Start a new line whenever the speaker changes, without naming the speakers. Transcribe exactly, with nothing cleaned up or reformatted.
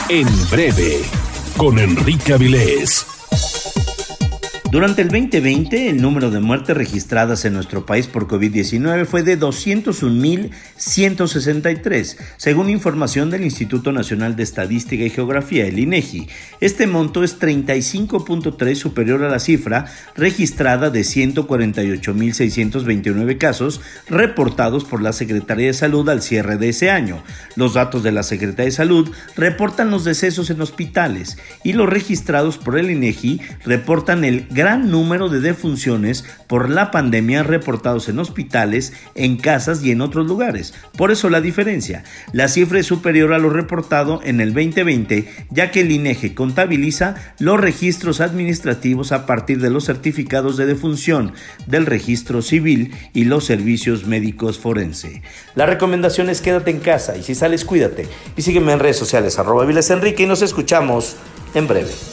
En breve, con Enrique Avilés.
Durante el veinte veinte, el número de muertes registradas en nuestro país por covid diecinueve fue de doscientos un mil ciento sesenta y tres, según información del Instituto Nacional de Estadística y Geografía, el INEGI. Este monto es treinta y cinco punto tres superior a la cifra registrada de ciento cuarenta y ocho mil seiscientos veintinueve casos reportados por la Secretaría de Salud al cierre de ese año. Los datos de la Secretaría de Salud reportan los decesos en hospitales y los registrados por el INEGI reportan el gran número de defunciones por la pandemia reportados en hospitales, en casas y en otros lugares. Por eso la diferencia. La cifra es superior a lo reportado en el veinte veinte, ya que el INEGI contabiliza los registros administrativos a partir de los certificados de defunción del registro civil y los servicios médicos forense. La recomendación es quédate en casa y si sales cuídate. Y sígueme en redes sociales arroba Avilés Enrique y nos escuchamos en breve.